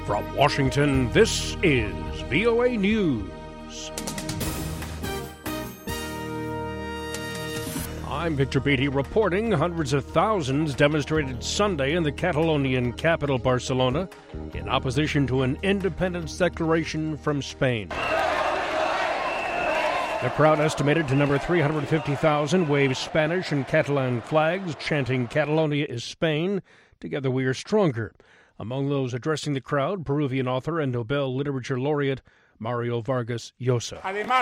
From Washington, this is VOA News. I'm Victor Beatty reporting hundreds of thousands demonstrated Sunday in the Catalonian capital, Barcelona, in opposition to an independence declaration from Spain. The crowd, estimated to number 350,000, waved Spanish and Catalan flags, chanting "Catalonia is Spain, together we are stronger." Among those addressing the crowd, Peruvian author and Nobel Literature laureate Mario Vargas Llosa.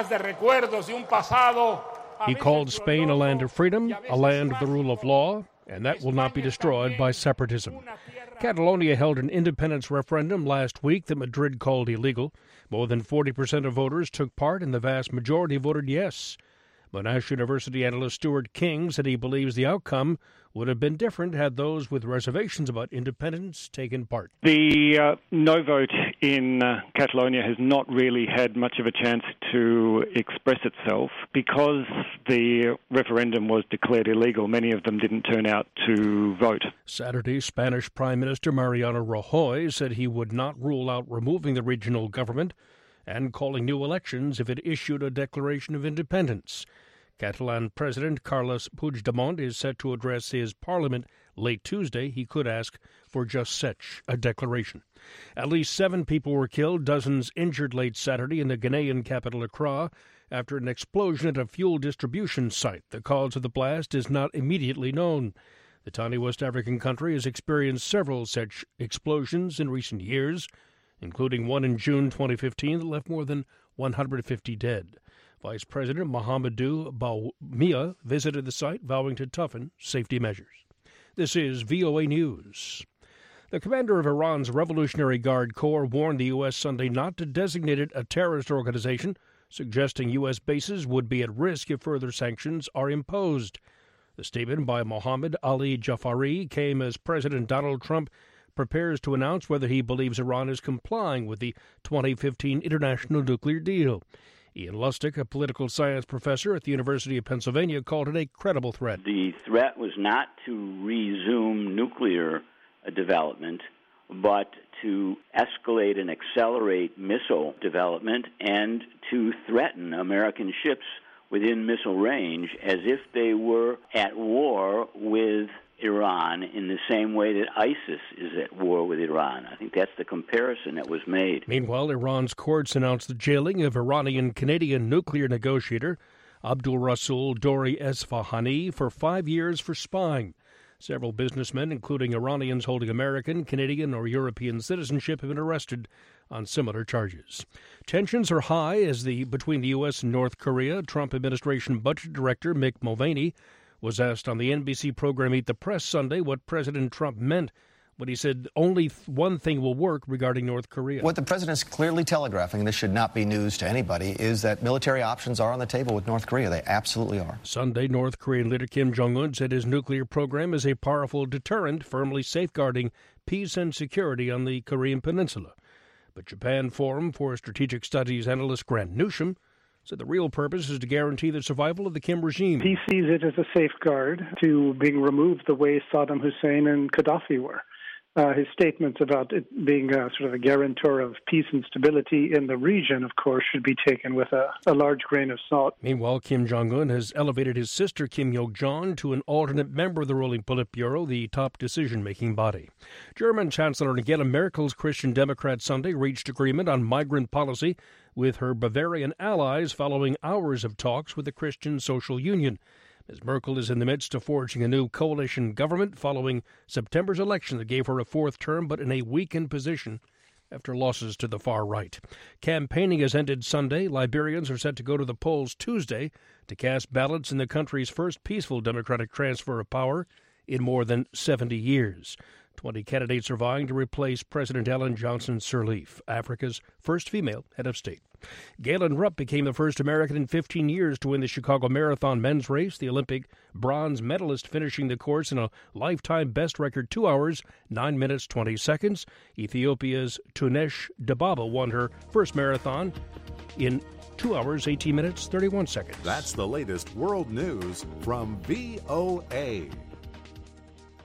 He called Spain a land of freedom, a land of the rule of law, and that will not be destroyed by separatism. Catalonia held an independence referendum last week that Madrid called illegal. More than 40% of voters took part, and the vast majority voted yes. Monash University analyst Stuart King said he believes the outcome would have been different had those with reservations about independence taken part. The no vote in Catalonia has not really had much of a chance to express itself because the referendum was declared illegal. Many of them didn't turn out to vote. Saturday, Spanish Prime Minister Mariano Rajoy said he would not rule out removing the regional government and calling new elections if it issued a declaration of independence. Catalan President Carles Puigdemont is set to address his parliament late Tuesday. He could ask for just such a declaration. At least 7 people were killed, dozens injured late Saturday in the Ghanaian capital Accra after an explosion at a fuel distribution site. The cause of the blast is not immediately known. The tiny West African country has experienced several such explosions in recent years, including one in June 2015 that left more than 150 dead. Vice President Mahamadou Bawumia visited the site, vowing to toughen safety measures. This is VOA News. The commander of Iran's Revolutionary Guard Corps warned the U.S. Sunday not to designate it a terrorist organization, suggesting U.S. bases would be at risk if further sanctions are imposed. The statement by Mohammad Ali Jafari came as President Donald Trump prepares to announce whether he believes Iran is complying with the 2015 international nuclear deal. Ian Lustig, a political science professor at the University of Pennsylvania, called it a credible threat. The threat was not to resume nuclear development, but to escalate and accelerate missile development and to threaten American ships within missile range as if they were at war with Iran in the same way that ISIS is at war with Iran. I think that's the comparison that was made. Meanwhile, Iran's courts announced the jailing of Iranian-Canadian nuclear negotiator Abdul Rasul Dori Esfahani for 5 years for spying. Several businessmen, including Iranians holding American, Canadian, or European citizenship, have been arrested on similar charges. Tensions are high between the U.S. and North Korea. Trump administration budget director Mick Mulvaney was asked on the NBC program Meet the Press Sunday what President Trump meant when he said only one thing will work regarding North Korea. What the president's clearly telegraphing, and this should not be news to anybody, is that military options are on the table with North Korea. They absolutely are. Sunday, North Korean leader Kim Jong-un said his nuclear program is a powerful deterrent, firmly safeguarding peace and security on the Korean peninsula. But Japan Forum for Strategic Studies analyst Grant Newsham said the real purpose is to guarantee the survival of the Kim regime. He sees it as a safeguard to being removed the way Saddam Hussein and Gaddafi were. His statements about it being sort of a guarantor of peace and stability in the region, of course, should be taken with a large grain of salt. Meanwhile, Kim Jong-un has elevated his sister Kim Yo-jong to an alternate member of the ruling Politburo, the top decision-making body. German Chancellor Angela Merkel's Christian Democrats Sunday reached agreement on migrant policy with her Bavarian allies following hours of talks with the Christian Social Union. Ms. Merkel is in the midst of forging a new coalition government following September's election that gave her a fourth term, but in a weakened position after losses to the far right. Campaigning has ended Sunday. Liberians are set to go to the polls Tuesday to cast ballots in the country's first peaceful democratic transfer of power in more than 70 years. 20 candidates are vying to replace President Ellen Johnson Sirleaf, Africa's first female head of state. Galen Rupp became the first American in 15 years to win the Chicago Marathon men's race, the Olympic bronze medalist finishing the course in a lifetime best record 2 hours, 9 minutes, 20 seconds. Ethiopia's Tunesh Dibaba won her first marathon in 2 hours, 18 minutes, 31 seconds. That's the latest world news from VOA.